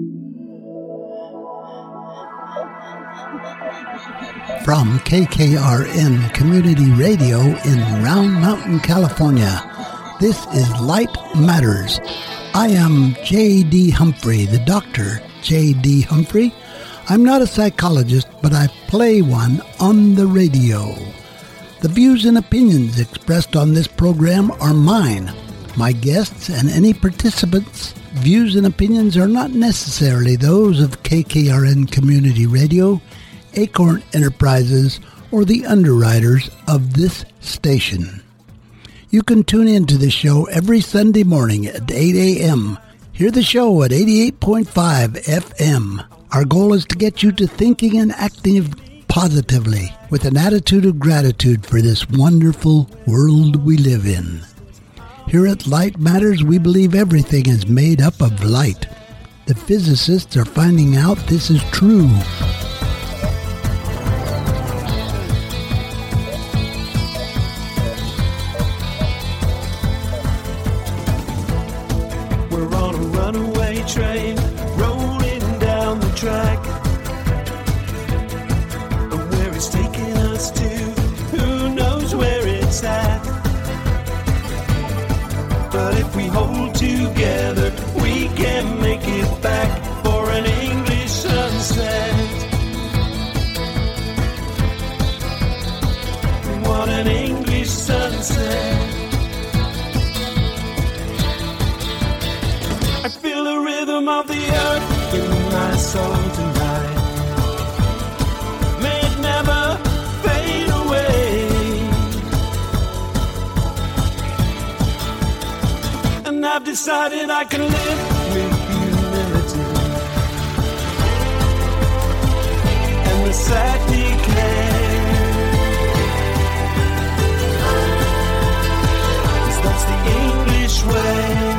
From KKRN Community Radio in Round Mountain, California, this is Light Matters. I am J.D. Humphrey, the Dr. J.D. Humphrey. I'm not a psychologist, but I play one on the radio. The views and opinions expressed on this program are mine. My guests and any participants' views and opinions are not necessarily those of KKRN Community Radio, Acorn Enterprises, or the underwriters of this station. You can tune in to the show every Sunday morning at 8 a.m. Hear the show at 88.5 FM. Our goal is to get you to thinking and acting positively with an attitude of gratitude for this wonderful world we live in. Here at Light Matters, we believe everything is made up of light. The physicists are finding out this is true. We're on a runaway train, rolling down the track. And where it's taking us to, who knows where it's at. But if we hold together, we can make it back for an English sunset. What an English sunset. I feel the rhythm of the earth in my soul tonight. May it never fade away. And I've decided I can live with humility and the sad decay. 'Cause that's the English way.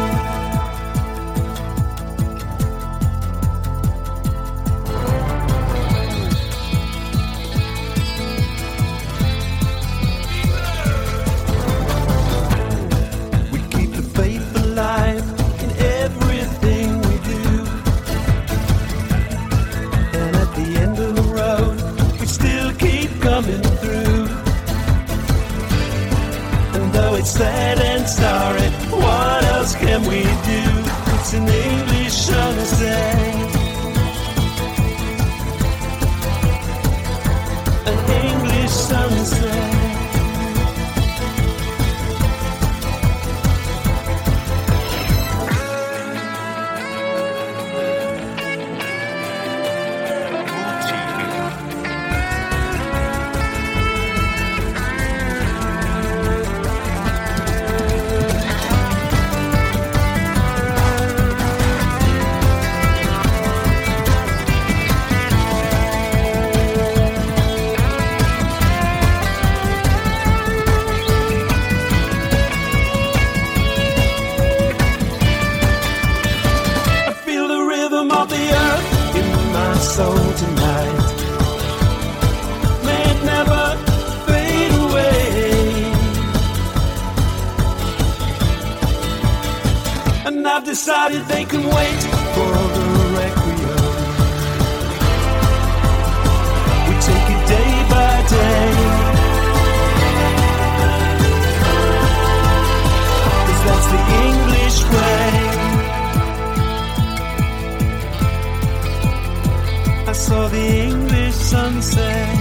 Sad and sorry, what else can we do? It's an English sunset. An English sunset. Soul tonight. May it never fade away. And I've decided they can wait for the requiem. We take it day by day. 'Cause that's the English way. I saw the English sunset.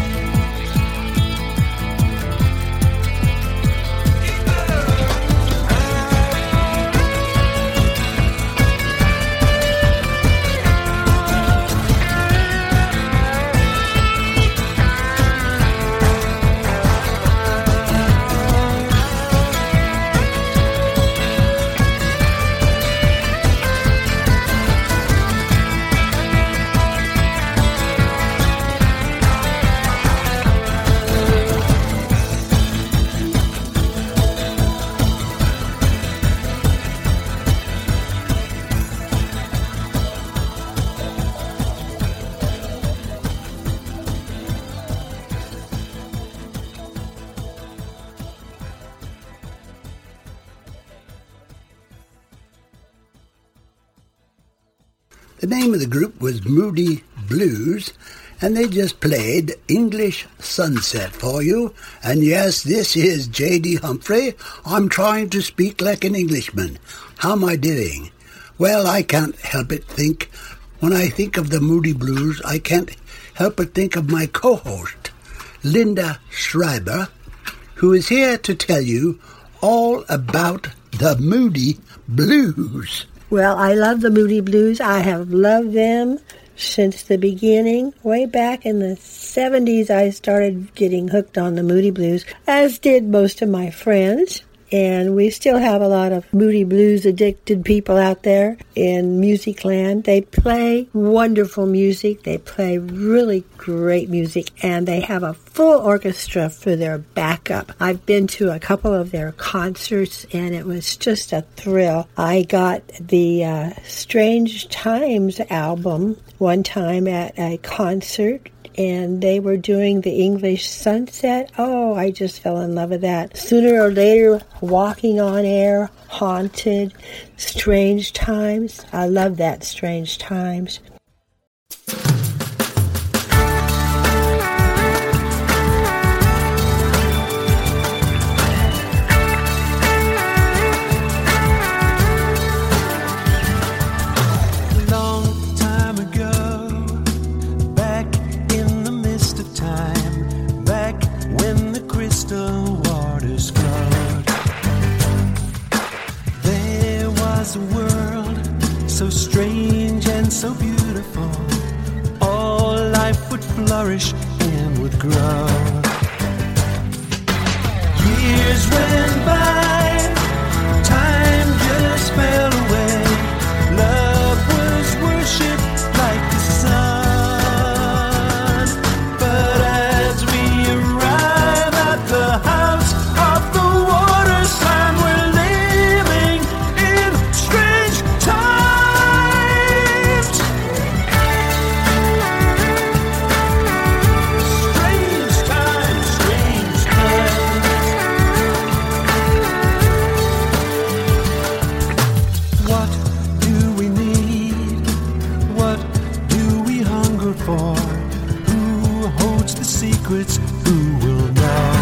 The name of the group was Moody Blues, and they just played English Sunset for you. And yes, this is J.D. Humphrey. I'm trying to speak like an Englishman. How am I doing? Well, I can't help it think. When I think of the Moody Blues, I can't help but think of my co-host, Linda Schreiber, who is here to tell you all about the Moody Blues. Well, I love the Moody Blues. I have loved them since the beginning. Way back in the 70s, I started getting hooked on the Moody Blues, as did most of my friends. And we still have a lot of Moody Blues addicted people out there in music land. They play wonderful music. They play really great music. And they have a full orchestra for their backup. I've been to a couple of their concerts, and it was just a thrill. I got the Strange Times album one time at a concert, and they were doing the English Sunset. Oh, I just fell in love with that. Sooner or later, Walking on Air, Haunted, Strange Times. I love that, Strange Times. So beautiful, all life would flourish and would grow. Years went by, time just fell away. Love was worshipped like the sun. But as we arrive at the house of the water sign, we're living in strange times. Who will know?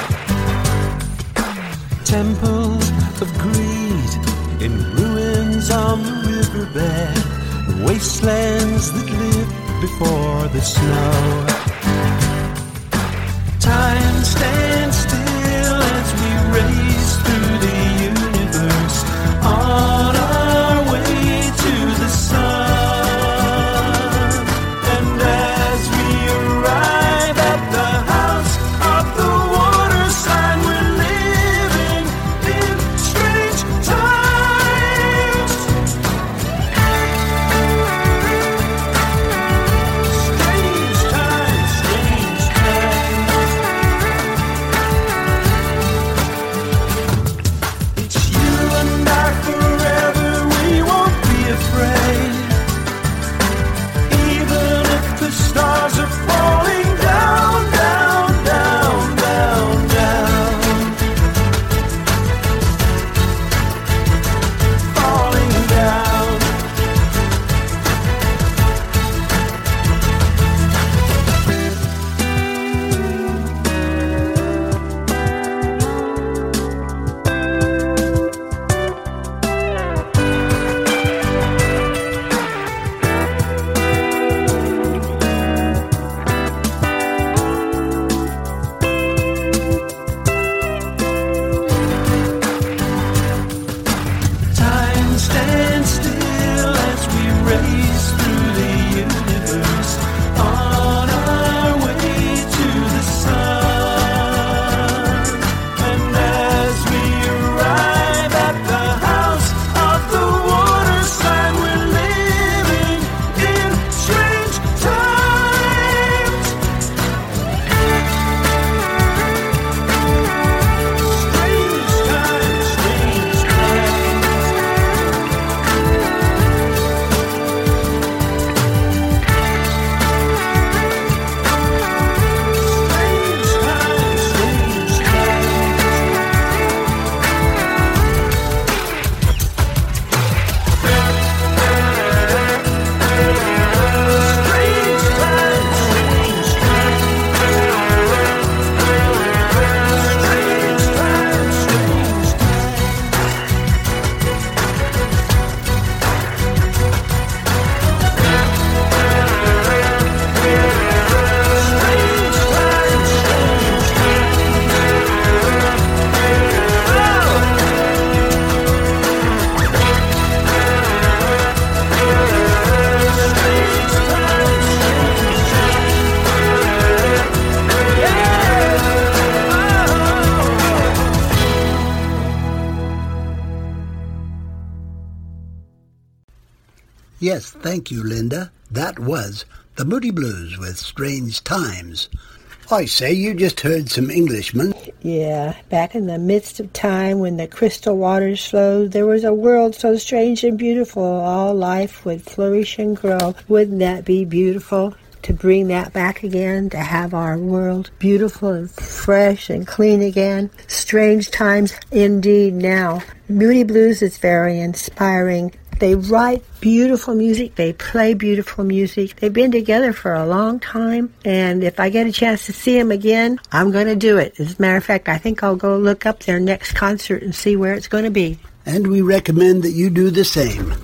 Temples of greed in ruins on the riverbed, wastelands that lived before the snow. Time stands still as we race through the universe on our way to the sun. And as we arrive at the house of the water sign, we're living in strange times. Strange times, strange times. Yes, thank you, Linda. That was the Moody Blues with Strange Times. I say, you just heard some Englishmen. Yeah, back in the midst of time when the crystal waters flowed, there was a world so strange and beautiful, all life would flourish and grow. Wouldn't that be beautiful? To bring that back again, to have our world beautiful and fresh and clean again. Strange times indeed now. Moody Blues is very inspiring. They write beautiful music. They play beautiful music. They've been together for a long time. And if I get a chance to see them again, I'm going to do it. As a matter of fact, I think I'll go look up their next concert and see where it's going to be. And we recommend that you do the same.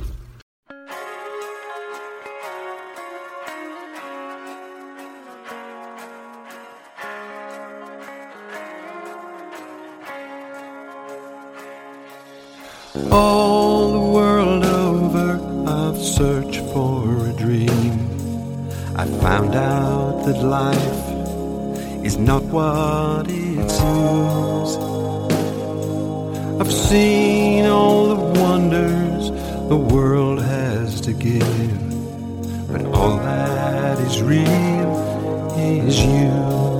All the world over I've searched for a dream. I found out that life is not what it seems. I've seen all the wonders the world has to give, but all that is real is you.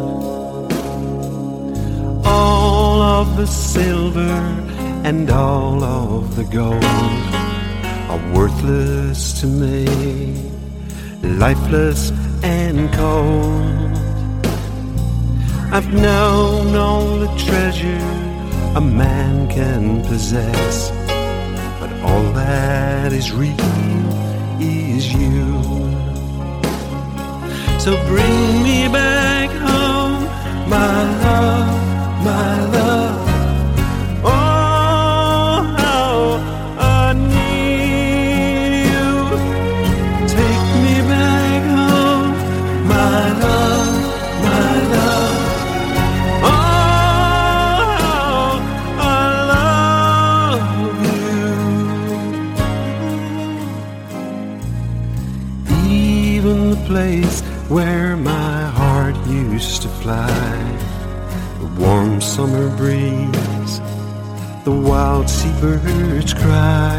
All of the silver and all of the gold are worthless to me, lifeless and cold. I've known all the treasure a man can possess, but all that is real is you. So bring me back home, my love, my love. Place where my heart used to fly, the warm summer breeze, the wild seabirds cry,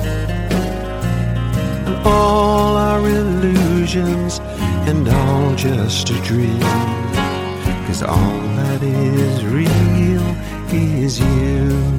and all our illusions and all just a dream, 'cause all that is real is you.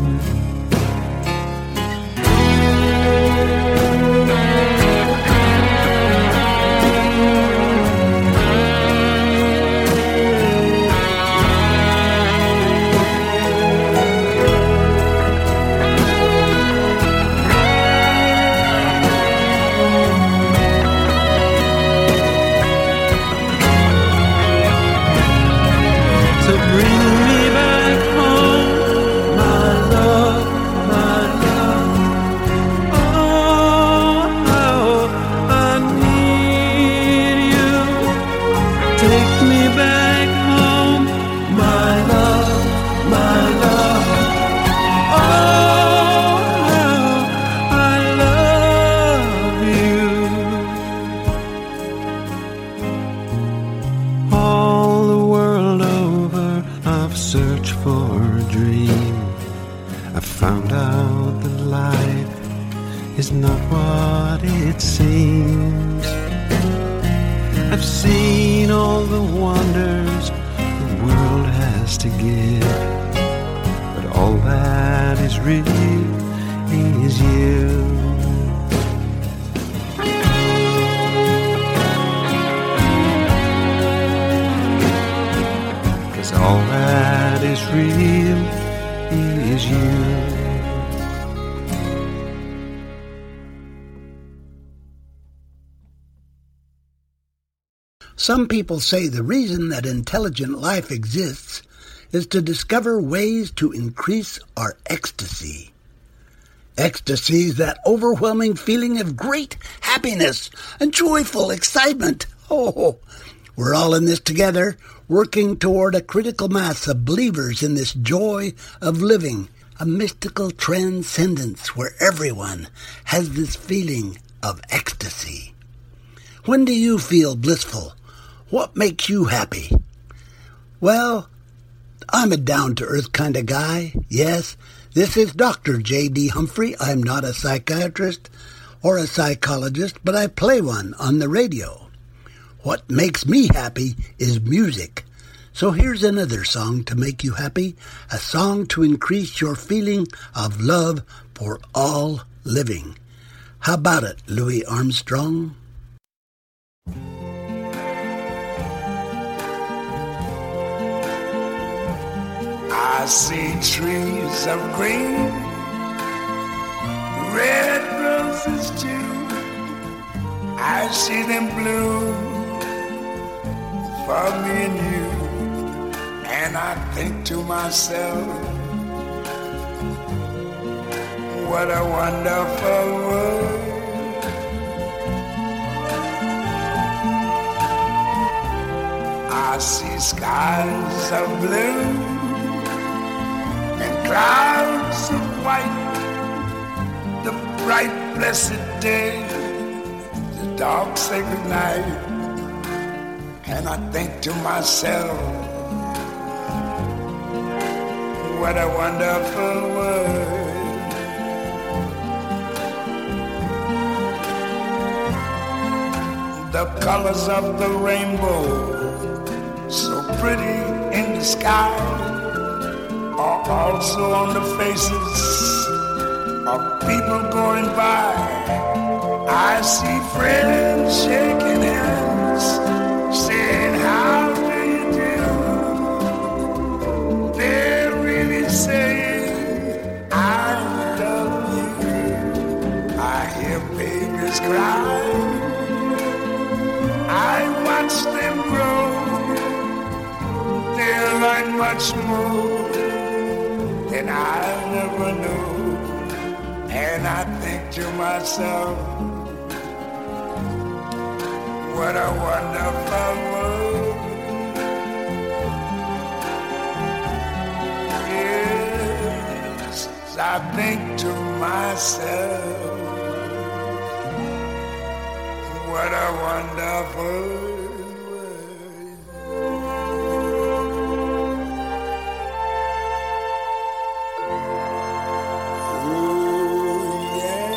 Some people say the reason that intelligent life exists is to discover ways to increase our ecstasy. Ecstasy is that overwhelming feeling of great happiness and joyful excitement. Oh, we're all in this together, working toward a critical mass of believers in this joy of living, a mystical transcendence where everyone has this feeling of ecstasy. When do you feel blissful? What makes you happy? Well, I'm a down-to-earth kind of guy. Yes, this is Dr. J.D. Humphrey. I'm not a psychiatrist or a psychologist, but I play one on the radio. What makes me happy is music. So here's another song to make you happy, a song to increase your feeling of love for all living. How about it, Louis Armstrong? I see trees of green, red roses too. I see them bloom for me and you. And I think to myself, what a wonderful world. I see skies of blue and clouds of white, the bright blessed day, the dark sacred night. And I think to myself, what a wonderful world. The colors of the rainbow, so pretty in the sky, are also on the faces of people going by. I see friends shaking hands, saying, how do you do? They're really saying, I love you. I hear babies cry, I watch them grow. They'll learn much more than I'll never know. And I think to myself, what a wonderful world. Yes, I think to myself, what a wonderful world. Oh, yeah.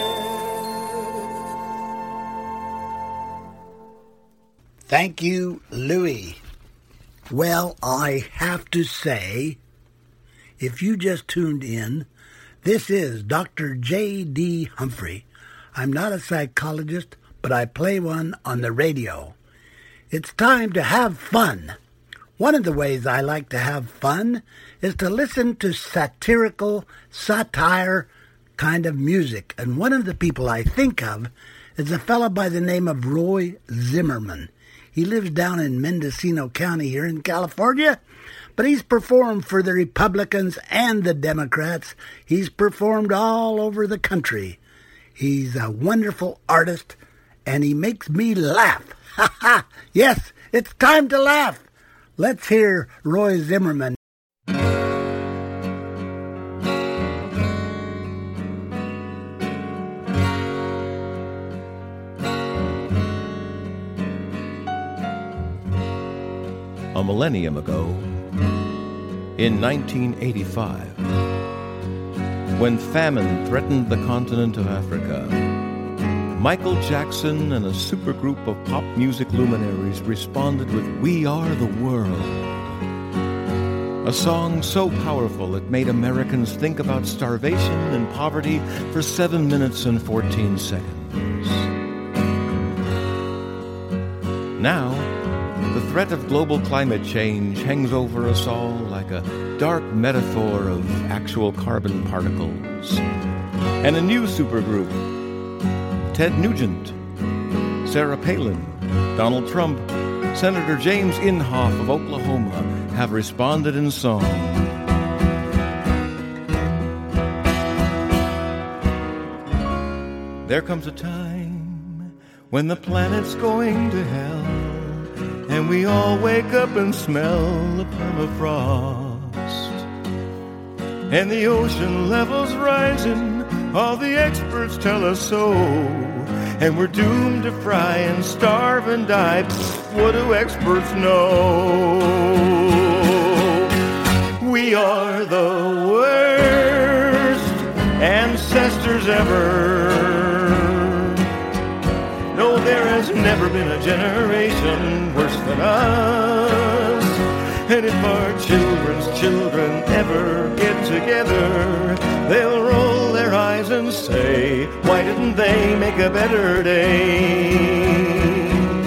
Thank you, Louis. Well, I have to say, if you just tuned in, this is Dr. J.D. Humphrey. I'm not a psychologist, but I play one on the radio. It's time to have fun. One of the ways I like to have fun is to listen to satirical, satire kind of music. And one of the people I think of is a fellow by the name of Roy Zimmerman. He lives down in Mendocino County here in California, but he's performed for the Republicans and the Democrats. He's performed all over the country. He's a wonderful artist, and he makes me laugh. Ha ha! Yes, it's time to laugh. Let's hear Roy Zimmerman. A millennium ago, in 1985, when famine threatened the continent of Africa, Michael Jackson and a supergroup of pop music luminaries responded with We Are the World, a song so powerful it made Americans think about starvation and poverty for 7 minutes and 14 seconds. Now, the threat of global climate change hangs over us all like a dark metaphor of actual carbon particles. And a new supergroup, Ted Nugent, Sarah Palin, Donald Trump, Senator James Inhofe of Oklahoma have responded in song. There comes a time when the planet's going to hell, and we all wake up and smell the permafrost. And the ocean level's rising, all the experts tell us so. And we're doomed to fry and starve and die. What do experts know? We are the worst ancestors ever. there's never been a generation worse than us. And if our children's children ever get together, they'll roll their eyes and say, why didn't they make a better day?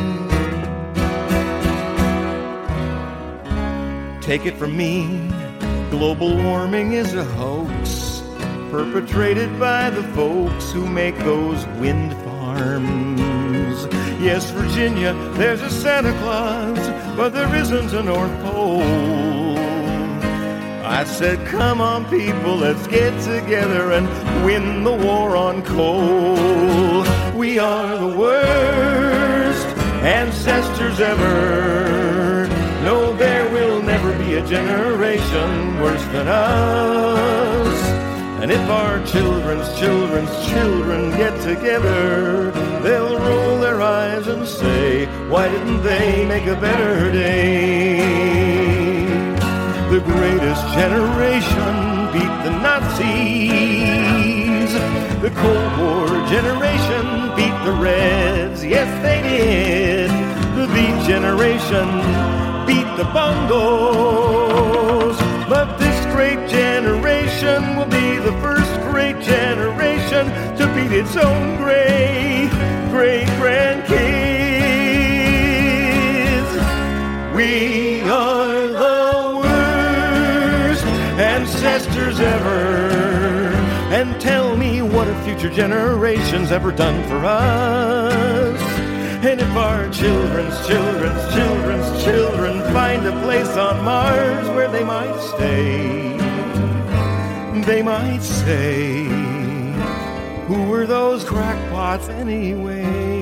Take it from me, global warming is a hoax perpetrated by the folks who make those wind farms. Yes, Virginia, there's a Santa Claus, but there isn't a North Pole. I said, come on people, let's get together and win the war on coal. We are the worst ancestors ever. No, there will never be a generation worse than us. And if our children's children's children get together, they'll roll their eyes and say, why didn't they make a better day? The greatest generation beat the Nazis. The Cold War generation beat the Reds. Yes, they did. The Beat generation beat the Bongos. But this great generation will be the first great generation to beat its own great-great-grandkids. We are the worst ancestors ever. And tell me, what have future generations ever done for us? And if our children's children's children's children find a place on Mars where they might stay, they might say, who were those crackpots anyway?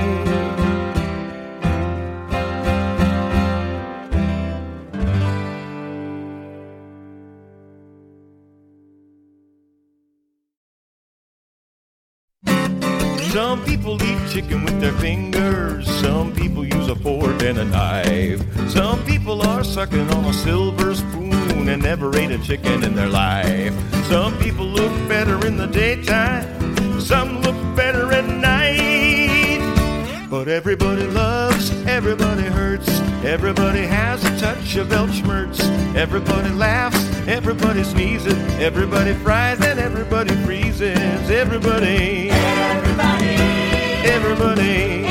Some people eat chicken with their fingers. Some people use a fork and a knife. Some people are sucking on a silver spoon and never ate a chicken in their life. Some people look better in the daytime. Some look better at night. But everybody loves, everybody hurts. Everybody has a touch of Weltschmerz. Everybody laughs, everybody sneezes. Everybody fries and everybody freezes. Everybody. Everybody. Everybody.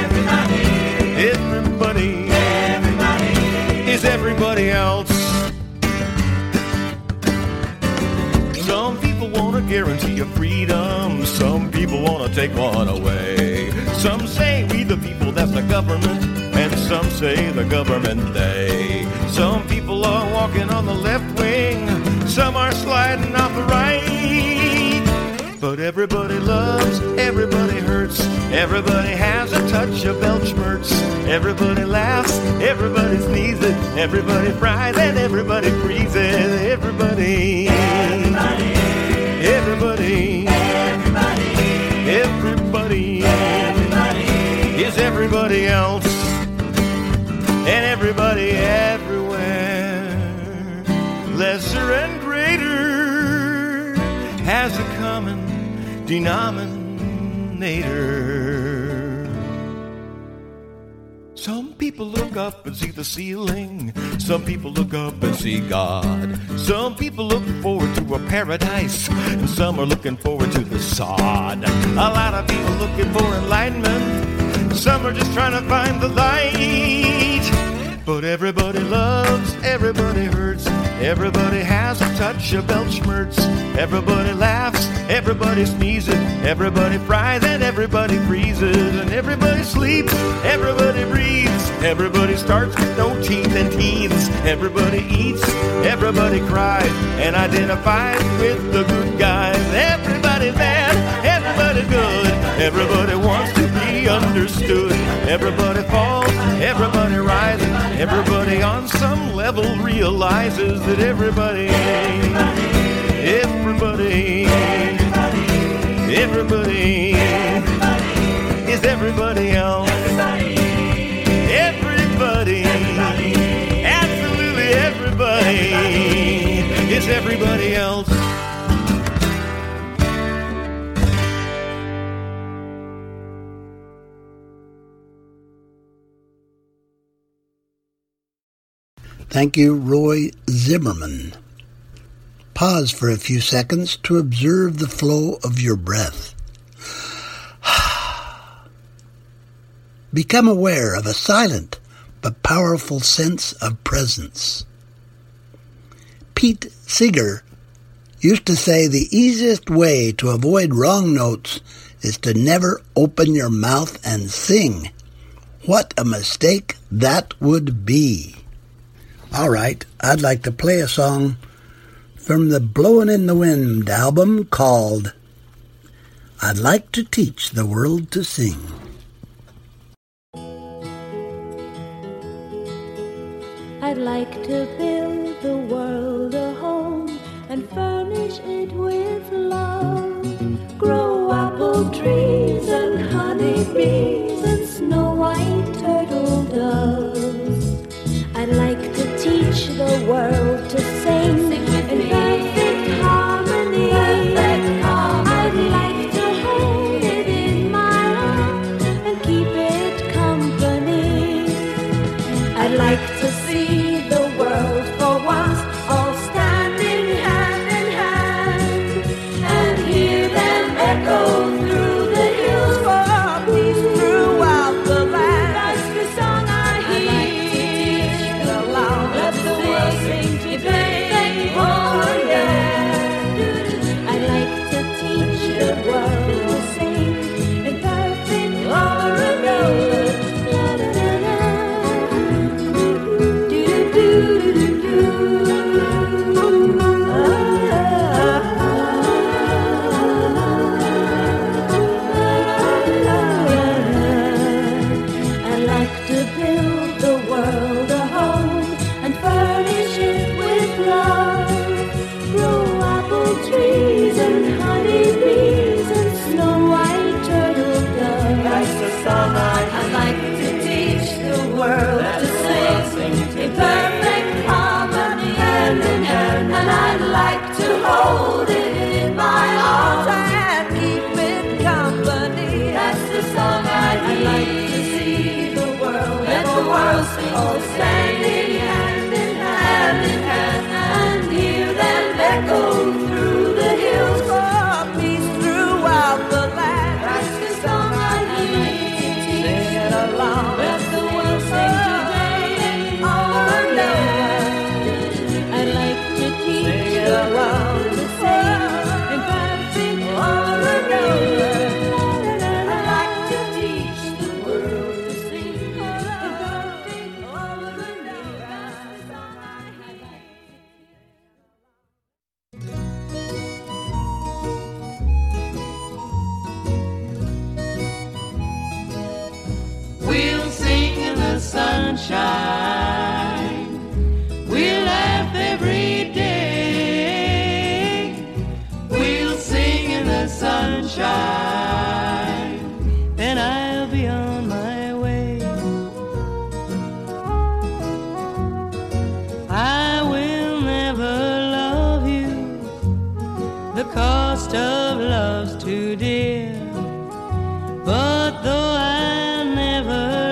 Everybody. Everybody. Is everybody else. Some people want to guarantee your freedom. Some people want to take one away. Some say we the people, that's the government. And some say the government they. Some people are walking on the left wing. Some are sliding off the right. But everybody loves, everybody hurts. Everybody has a touch of Weltschmerz. Everybody laughs, everybody sneezes. Everybody fries and everybody freezes. Everybody. Everybody. Everybody. Everybody. Everybody. Is everybody else. And everybody everywhere. Lesser and greater has a common denominator. Some people look up and see the ceiling. Some people look up and see God. Some people look forward to a paradise. And some are looking forward to the sod. A lot of people looking for enlightenment. Some are just trying to find the light. But everybody loves, everybody hurts. Everybody has a touch of Weltschmerz. Everybody laughs, everybody sneezes. Everybody fries and everybody freezes. And everybody sleeps, everybody breathes. Everybody starts with no teeth and teeths. Everybody eats, everybody cries, and identifies with the good guys. Everybody bad, everybody good. Everybody wants to be understood. Everybody falls, everybody rises. Everybody on some level realizes that everybody is everybody else. Everybody, absolutely everybody is everybody else. Thank you, Roy Zimmerman. Pause for a few seconds to observe the flow of your breath. Become aware of a silent but powerful sense of presence. Pete Seeger used to say the easiest way to avoid wrong notes is to never open your mouth and sing. What a mistake that would be. All right, I'd like to play a song from the Blowin' in the Wind album called I'd Like to Teach the World to Sing. I'd like to build the world a home and furnish it with love. Grow apple trees and honey bees and snow white turtle doves. I'd like to teach the world to sing in perfect harmony. I'd like to hold it in my arms and keep it company. I'd like to see the world for once all standing hand in hand and hear them echo through the hills for peace throughout the land. That's the song I hear. Let the world sing today. Oh yeah. I'd like to teach the world to sing in perfect harmony. Hold it in my arms and keep it company. That's the song I'd like to see the world. Let the world sing, all standing hand in hand, and hear them echo through the hills for peace throughout the land. That's the song I'd like to teach. Sing it along. Let the world sing today. Oh yeah. I'd like to teach the world. Sunshine, we'll laugh every day. We'll sing in the sunshine, then I'll be on my way. I will never love you, the cost of love's too dear. But though I never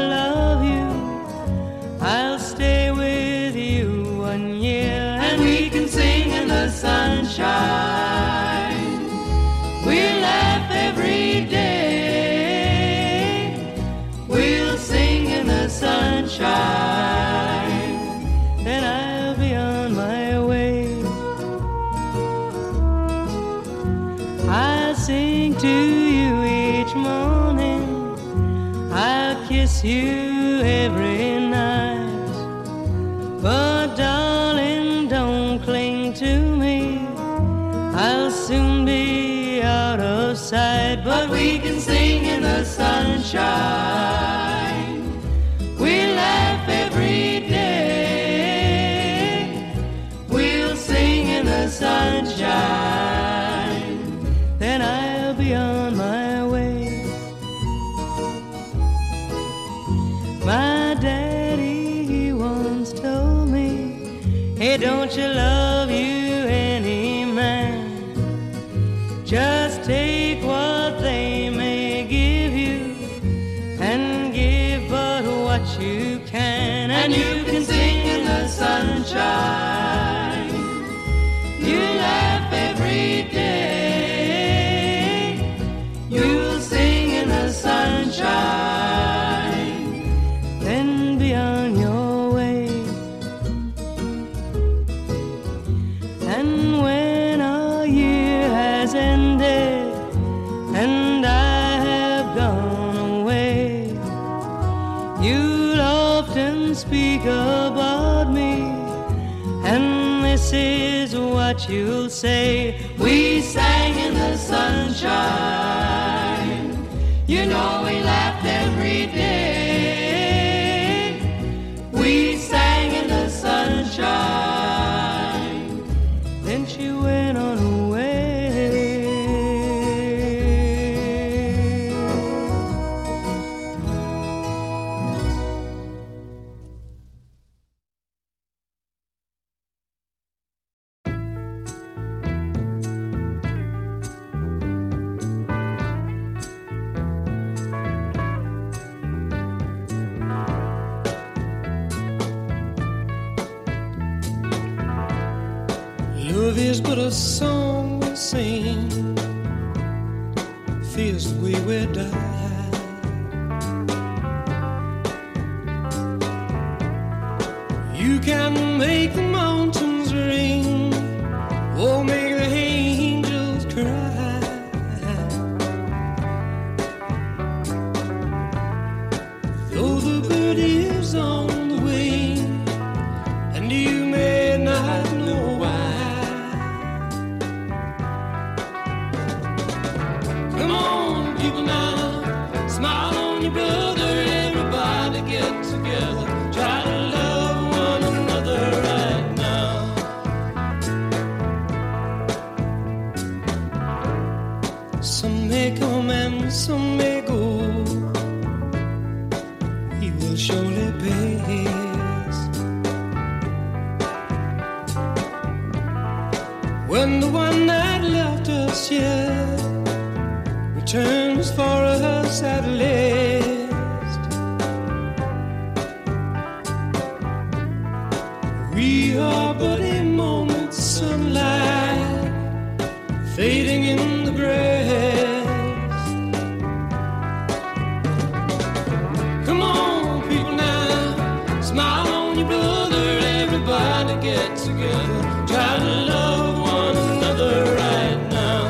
sunshine, we'll laugh every day. We'll sing in the sunshine, then I'll be on my way. I'll sing to you each morning, I'll kiss you every night. But darling, don't cling to me, I'll soon be out of sight. But we can sing in the sunshine, we'll laugh every day. We'll sing in the sunshine, then I'll be on my way. My daddy, he once told me, hey, don't you love you any man? Just take what they may give you and give but what you can, and you can sing in the sun. sunshine. You laugh every day. You'll sing in the sunshine. Then be on your way. And when a year has ended and I have gone away, you'll often speak about me, and this is what you'll say. We sang in the sunshine. You know we laughed every day. We sang in the sunshine. Then she went on her way. Love is but a song we sing, feels the way we die. You can make the mountains ring, or make the angels cry. Though the bird is on the wing, and you may not know why. Come on, people now, smile on your brother. Everybody get together, try to love one another right now. Some may come and some may go, we will surely pass. When the one that left us here returns for us at last, we are but a moment's sunlight fading in the grass. Come on, people now, smile on your brother. Everybody get together, try to love one another right now.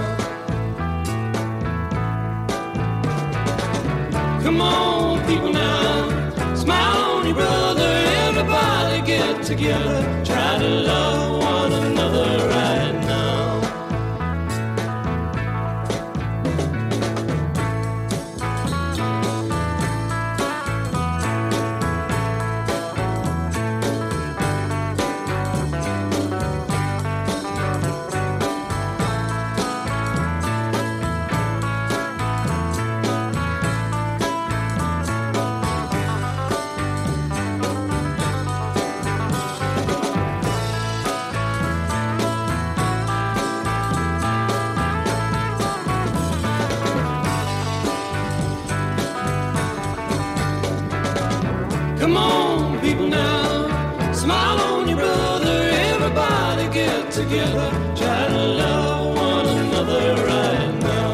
Come on, people now, smile on your brother. Everybody get together, try to love one another right now. Come on, people now, smile on your brother. Everybody get together, try to love one another right now.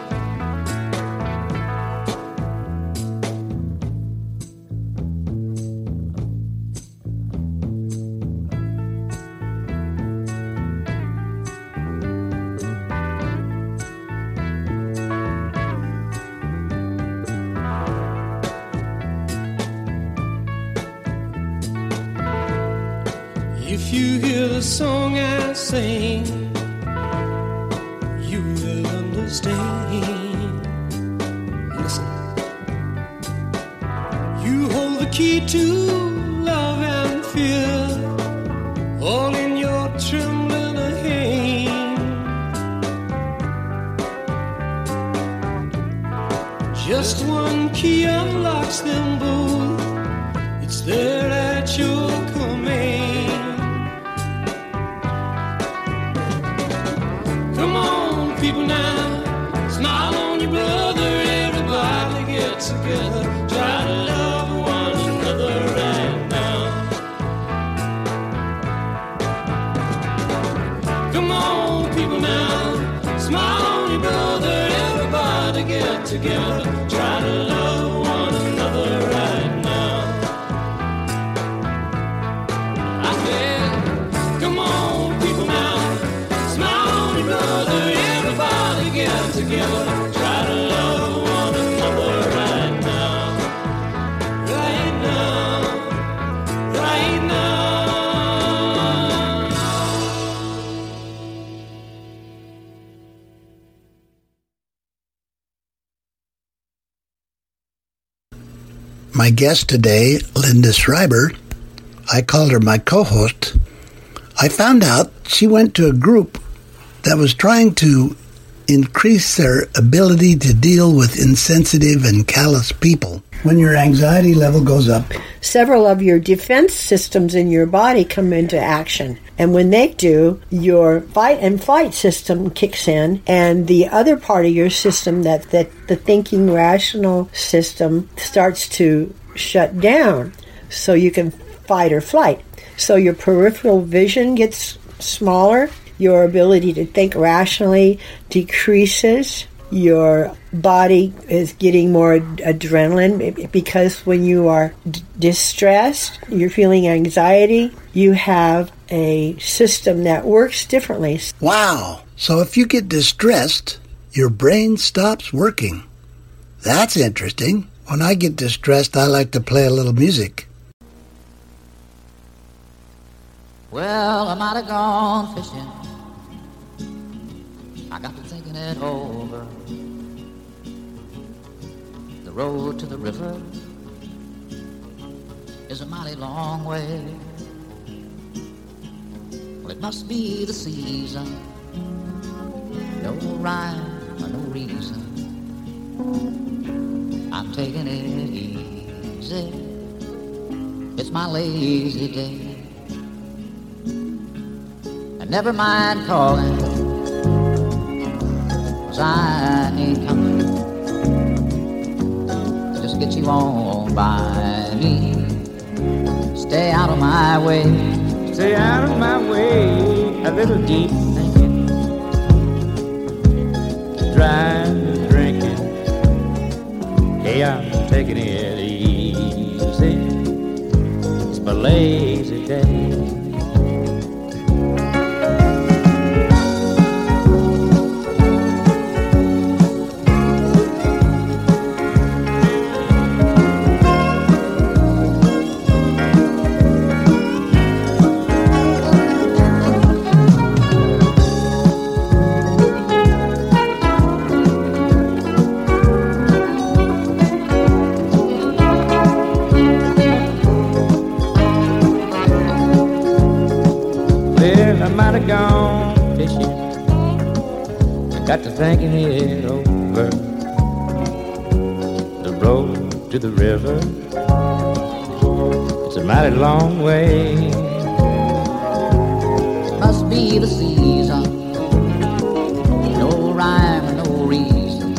If you hear the song I sing, you will understand. Listen, you hold the key to love and fear, all in your trembling hand. Just one key unlocks them both. It's there at your command. Come on, people now, smile on your brother. Everybody get together, try to love one another right now. together. Try to love one another right now. I said, come on, people now, smile on your brother. Everybody get together. Try to love one another right now. Right now. Right now. My guest today, Linda Schreiber, I called her my co-host. I found out she went to a group that was trying to increase their ability to deal with insensitive and callous people. When your anxiety level goes up, several of your defense systems in your body come into action. And when they do, your fight and flight system kicks in, and the other part of your system, that the thinking rational system, starts to shut down so you can fight or flight. So your peripheral vision gets smaller, your ability to think rationally decreases, your body is getting more adrenaline, because when you are distressed, you're feeling anxiety, you have a system that works differently. Wow! So if you get distressed, your brain stops working. That's interesting. When I get distressed, I like to play a little music. Well, I might have gone fishing. I got to thinking it over. The road to the river is a mighty long way. Well, it must be the season. No rhyme or no reason. I'm taking it easy. It's my lazy day. And never mind calling, 'cause I ain't coming. Just get you on by me. Stay out of my way. Stay out of my way. A little deep thinking, driving, drinking. Hey, I'm taking it easy. It's my lazy day. Gone fishing, I got to thinking it over. The road to the river, it's a mighty long way. Must be the season. No rhyme or no reason.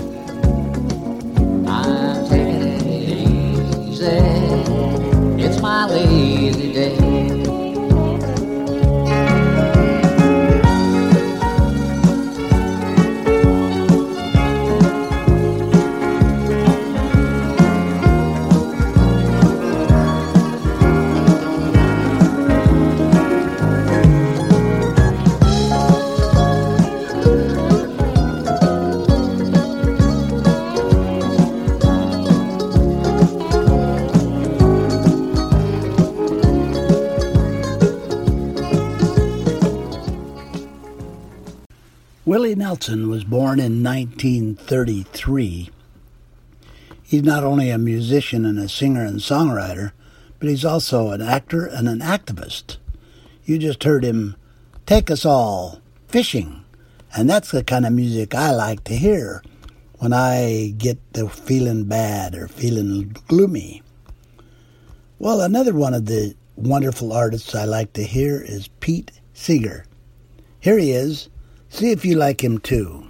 I'm taking it easy. It's my lazy day. Willie Nelson was born in 1933. He's not only a musician and a singer and songwriter, but he's also an actor and an activist. You just heard him take us all fishing, and that's the kind of music I like to hear when I get the feeling bad or feeling gloomy. Well, another one of the wonderful artists I like to hear is Pete Seeger. Here he is. See if you like him too.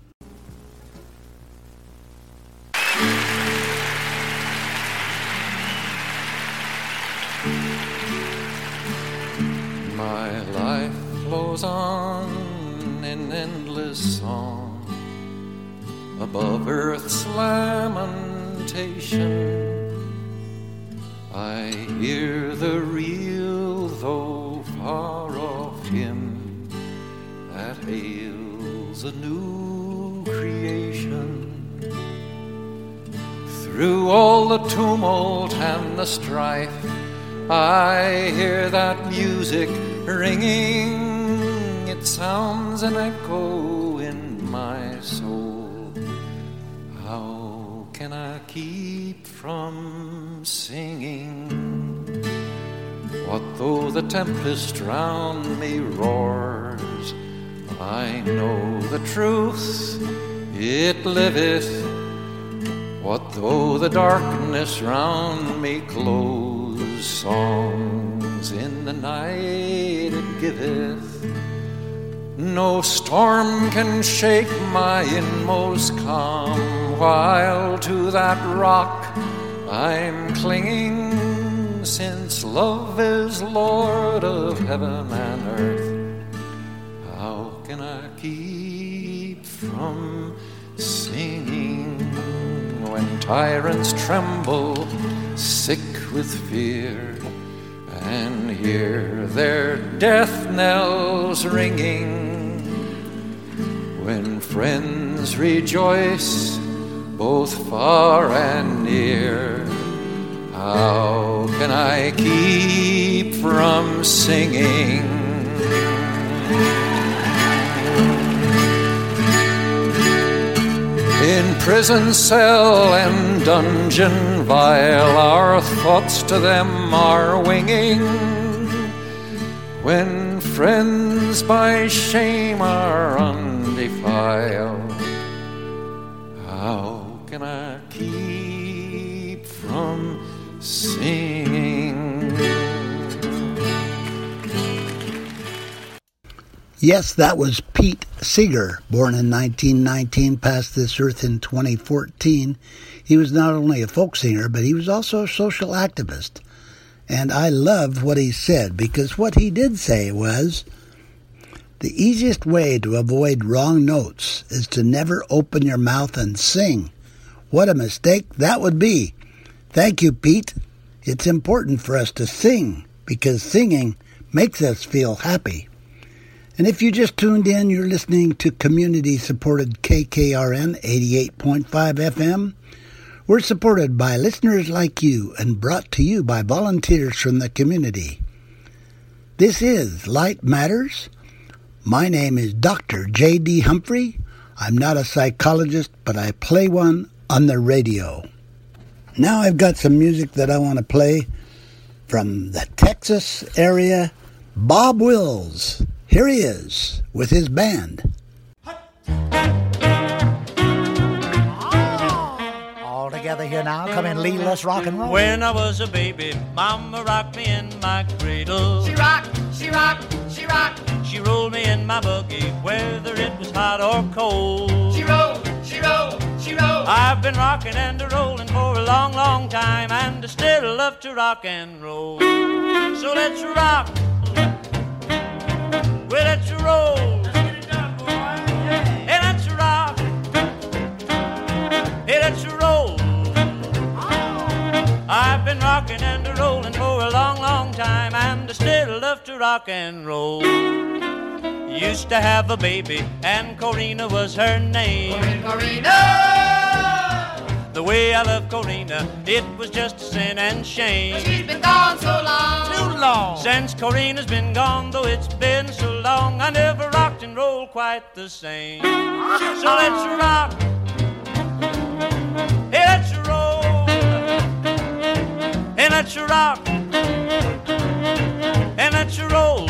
My life flows on in endless song above earth's lamentation, I hear the real though far off hymn that hails a new creation. Through all the tumult and the strife, I hear that music ringing. It sounds an echo in my soul. How can I keep from singing? What though the tempest round me roars? I know the truth, it liveth. What though the darkness round me close? Songs in the night it giveth. No storm can shake my inmost calm, while to that rock I'm clinging, since love is Lord of heaven and earth. How can I keep from singing when tyrants tremble, sick with fear, and hear their death knells ringing? When friends rejoice, both far and near, how can I keep from singing? In prison cell and dungeon vile, our thoughts to them are winging. When friends by shame are undefiled, how can I keep from singing? Yes, that was Pete Seeger, born in 1919, passed this earth in 2014. He was not only a folk singer, but he was also a social activist. And I loved what he said, because what he did say was, the easiest way to avoid wrong notes is to never open your mouth and sing. What a mistake that would be. Thank you, Pete. It's important for us to sing, because singing makes us feel happy. And if you just tuned in, you're listening to community-supported KKRN 88.5 FM. We're supported by listeners like you and brought to you by volunteers from the community. This is Light Matters. My name is Dr. J.D. Humphrey. I'm not a psychologist, but I play one on the radio. Now I've got some music that I want to play from the Texas area. Bob Wills. Here he is with his band. All together here now, come in, lead, let's rock and roll. When I was a baby, Mama rocked me in my cradle. She rocked, she rocked, she rocked. She rolled me in my buggy, whether it was hot or cold. She rolled, she rolled, she rolled. I've been rocking and a-rolling for a long, long time, and I still love to rock and roll. So let's rock. Well, let's roll. Let's get it done, boy. Yeah. Hey, let's rock. Hey, let's roll. Oh. I've been rocking and a-rolling for a long, long time, and I still love to rock and roll. Used to have a baby, and Corina was her name. Corina! The way I love Corina, it was just a sin and shame. But she's been gone so long. Too long. Since Corina's been gone, though it's been so long, I never rocked and rolled quite the same. So let's rock. Hey, let's roll. Hey, let's rock. And let's roll.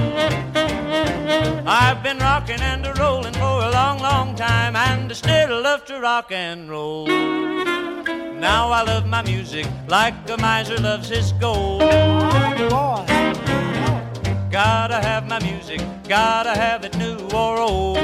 I've been rocking and a-rolling for a long, long time, and I still love to rock and roll. Now I love my music like a miser loves his gold. Gotta have my music, gotta have it new or old.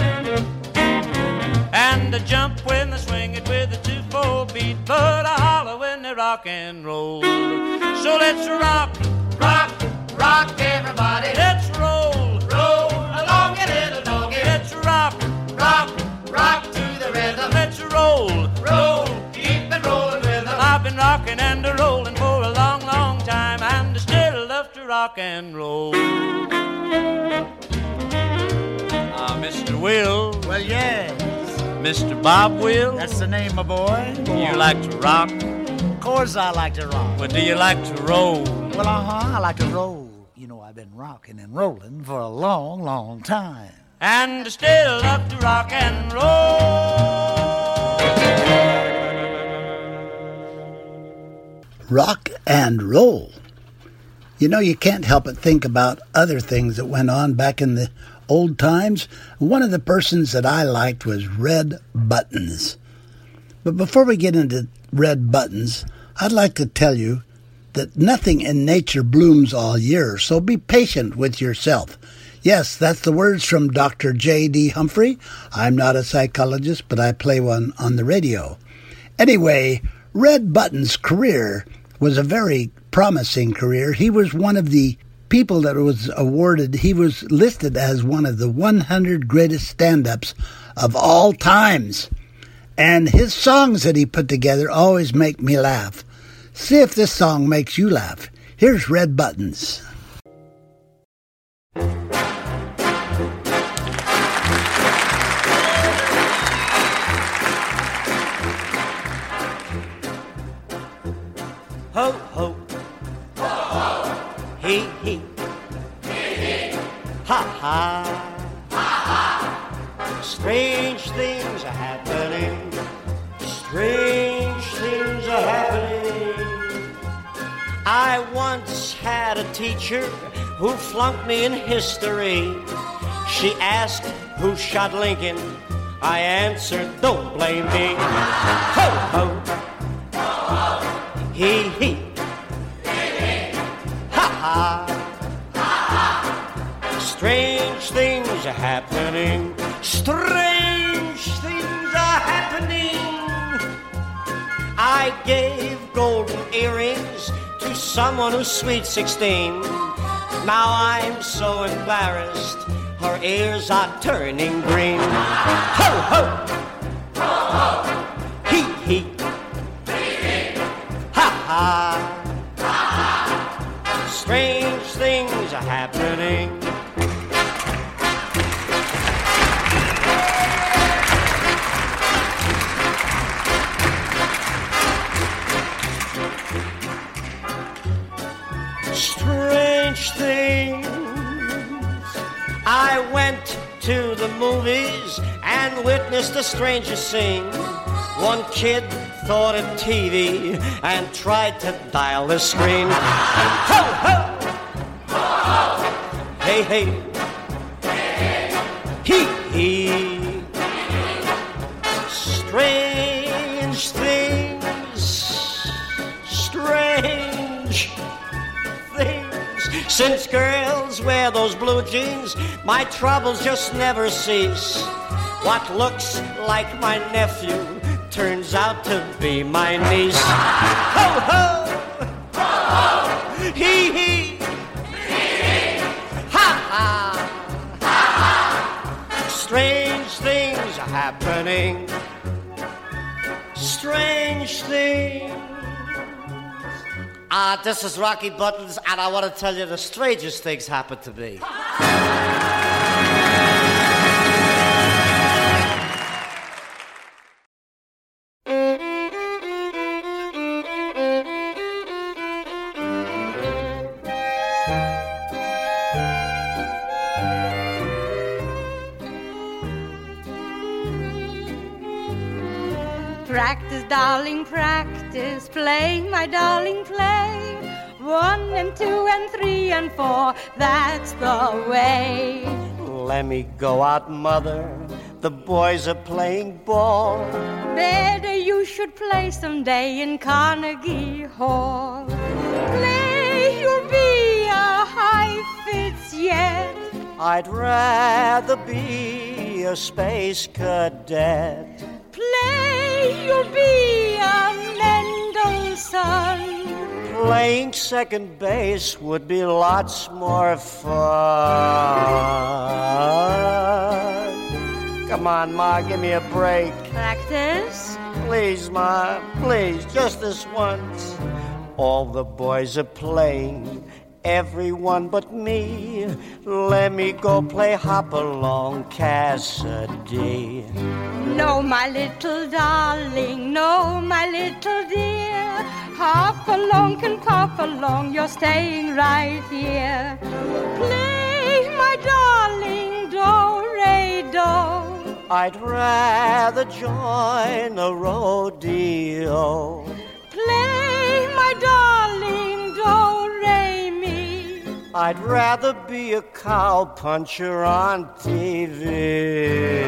And I jump when I swing it with a 2/4 beat, but I holler when they rock and roll. So let's rock, rock, rock everybody. Let's roll, roll along a little doggy. Let's rock, rock, rock to the rhythm. rocking and a rolling for a long, long time, and I still love to rock and roll. Mr. Will. Well, yes. Mr. Bob Will. That's the name, my boy. You like to rock? Of course I like to rock. Well, do you like to roll? Well, I like to roll. You know, I've been rocking and rolling for a long, long time. And I still love to rock and roll. Rock and roll. You know, you can't help but think about other things that went on back in the old times. One of the persons that I liked was Red Buttons. But before we get into Red Buttons, I'd like to tell you that nothing in nature blooms all year, so be patient with yourself. Yes, that's the words from Dr. J.D. Humphrey. I'm not a psychologist, but I play one on the radio. Anyway, Red Buttons' career was a very promising career. He was one of the people that was awarded, he was listed as one of the 100 greatest stand-ups of all times. And his songs that he put together always make me laugh. See if this song makes you laugh. Here's Red Buttons. Ho, ho. Ho, ho. Hee, hee. Hee, hee. Ha, ha. Ha, ha. Strange things are happening. Strange things are happening. I once had a teacher who flunked me in history. She asked who shot Lincoln. I answered, don't blame me. Ho, ho. Ho, ho. Hee, hee. Hee, hee. Ha, ha. Ha, ha. Strange things are happening. Strange things are happening. I gave golden earrings to someone who's sweet 16. Now I'm so embarrassed, her ears are turning green. Ho, ho. Ho, ho. Hee, hee. Hee, hee. Ha, ha. Ha, ha. Strange things are happening. Strange things. I went to the movies and witnessed the strangest scene. One kid thought of TV and tried to dial the screen. Ho, ho! Ho, ho! Hey, hey! Hey, hey! Hee, hee! Strange things. Strange things. Since girls wear those blue jeans, my troubles just never cease. What looks like my nephew turns out to be my niece. Ho, ho! Ho, ho! Hee, hee! Hee, hee! Ha, ha! Ha, ha! Strange things are happening. Strange things. This is Rocky Buttons, and I want to tell you the strangest things happened to me. Practice, darling, practice, play, my darling, play. 1 and 2 and 3 and 4, that's the way. Let me go out, mother, the boys are playing ball. Better you should play someday in Carnegie Hall. Play, you'll be a high Fitz yet. I'd rather be a space cadet. Play, you'll be a Mendelssohn. Playing second base would be lots more fun. Come on, Ma, give me a break. Practice, once. Please, Ma, please, just this once. All the boys are playing, everyone but me. Let me go play Hop-along Cassidy. No, my little darling, no, my little dear. Hop along and pop along, you're staying right here. Play, my darling, do-re-do. I'd rather join a rodeo. Play, my darling, do-re-mi. I'd rather be a cowpuncher on TV.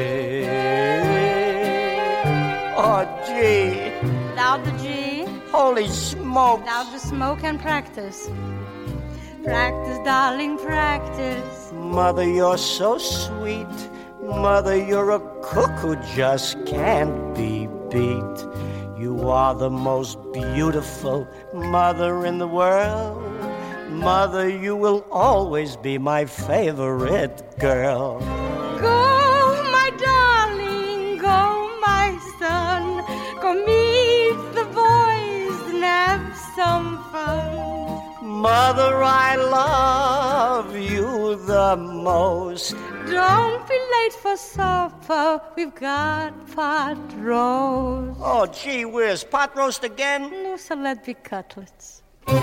Oh, gee. Louder, G. Holy smokes. Louder smoke and practice. Practice, darling, practice. Mother, you're so sweet. Mother, you're a cook who just can't be beat. You are the most beautiful mother in the world. Mother, you will always be my favorite girl. Go, my darling, go, my son. Go meet the boys and have some fun. Mother, I love you the most. Don't be late for supper, we've got pot roast. Oh, gee whiz, pot roast again? No, so let be cutlets.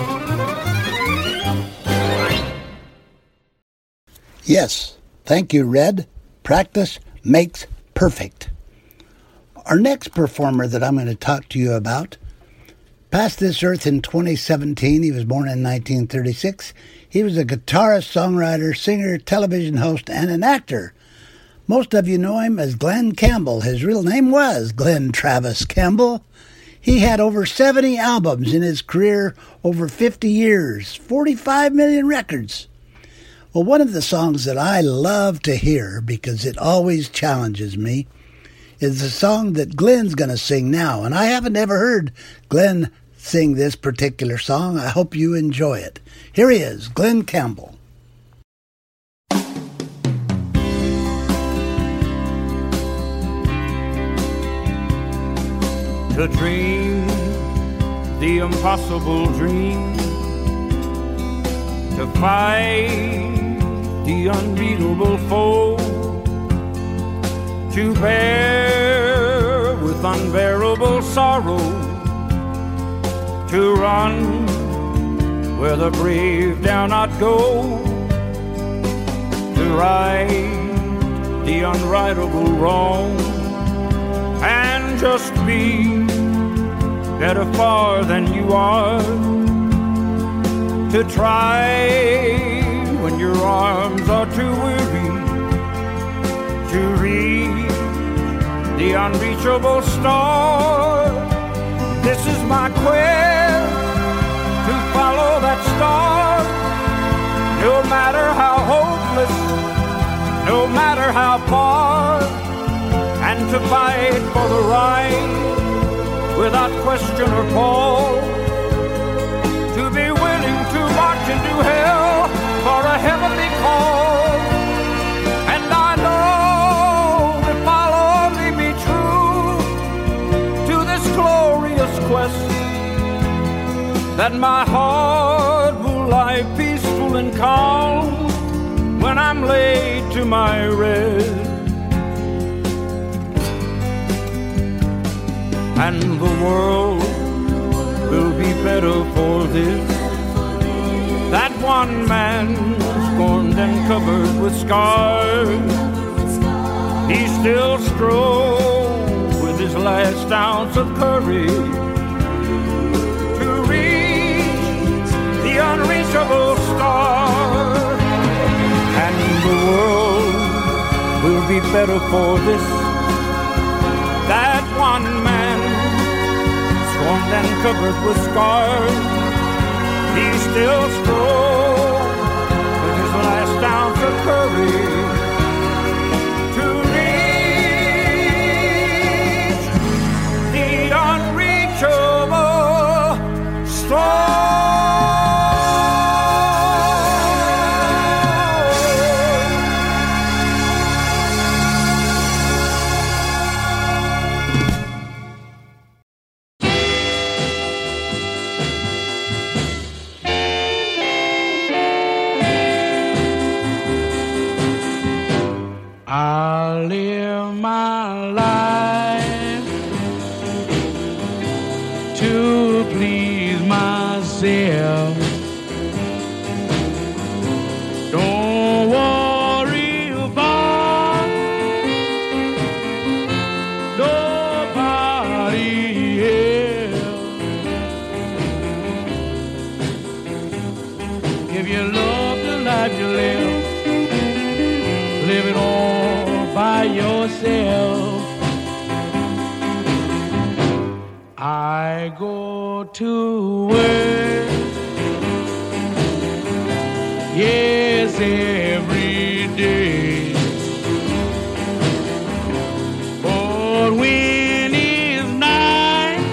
Yes, thank you, Red. Practice makes perfect. Our next performer that I'm going to talk to you about passed this earth in 2017. He was born in 1936. He was a guitarist, songwriter, singer, television host, and an actor. Most of you know him as Glen Campbell. His real name was Glen Travis Campbell. He had over 70 albums in his career, over 50 years, 45 million records. Well, one of the songs that I love to hear, because it always challenges me, is the song that Glen's going to sing now. And I haven't ever heard Glen sing this particular song. I hope you enjoy it. Here he is, Glen Campbell. To dream the impossible dream, to fight the unbeatable foe, to bear with unbearable sorrow, to run where the brave dare not go, to right the unrightable wrong, and just be better far than you are, to try when your arms are too weary, to reach the unreachable star. This is my quest, to follow that star, no matter how hopeless, no matter how far, and to fight for the right without question or pause, to be willing to march into hell for a heavenly cause. And I know if I'll only be true to this glorious quest, that my heart will lie peaceful and calm when I'm laid to my rest. And the world will be better for this, that one man scorned and covered with scars, he still strove with his last ounce of courage to reach the unreachable star. And the world will be better for this, that one man scorned and covered with scars, he still strove with his last ounce of courage to reach the unreachable star. If you love the life you live, live it all by yourself. I go to work, yes, every day. But when it's night,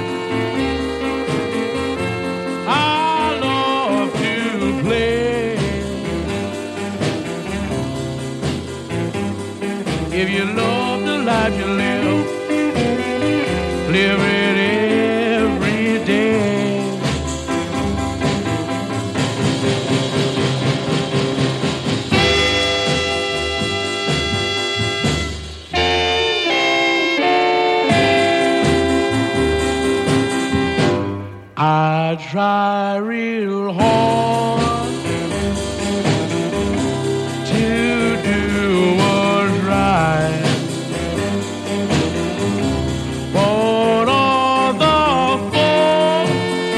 I love to play. If you love the life you live, live it every day. I try real hard to do what's right, but all the folks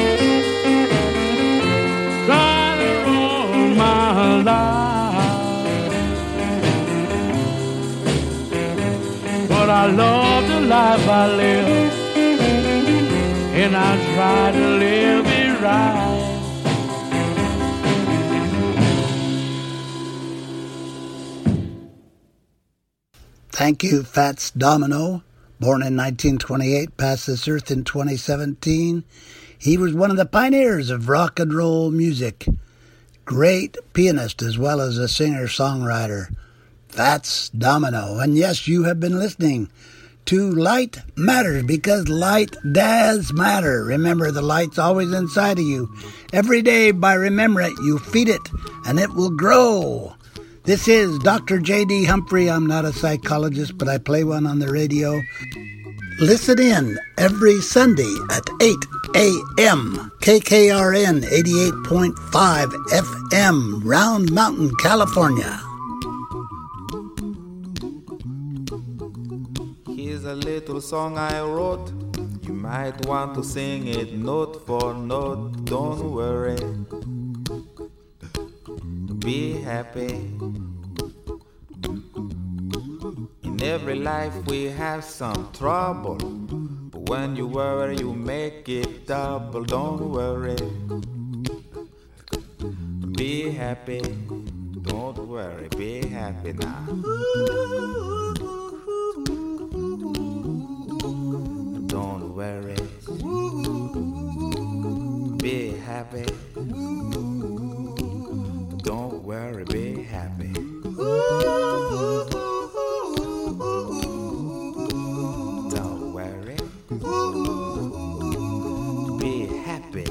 try to ruin my life. But I love the life I live, and I try to live it right. Thank you, Fats Domino. Born in 1928, passed this earth in 2017. He was one of the pioneers of rock and roll music. Great pianist as well as a singer-songwriter. Fats Domino. And yes, you have been listening to Light Matters, because light does matter. Remember, the light's always inside of you. Every day, by remembering it, you feed it, and it will grow. This is Dr. J.D. Humphrey. I'm not a psychologist, but I play one on the radio. Listen in every Sunday at 8 a.m. KKRN 88.5 FM, Round Mountain, California. Here's a little song I wrote. You might want to sing it note for note. Don't worry, be happy. In every life we have some trouble, but when you worry you make it double. Don't worry, be happy. Don't worry, be happy now. Don't worry, be happy. Don't worry, be happy. Don't worry, be happy.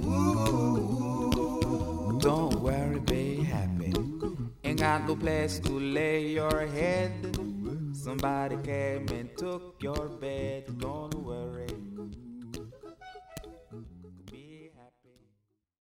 Don't worry, be happy. Ain't got no place to lay your head. Somebody came and took your bed. Don't worry.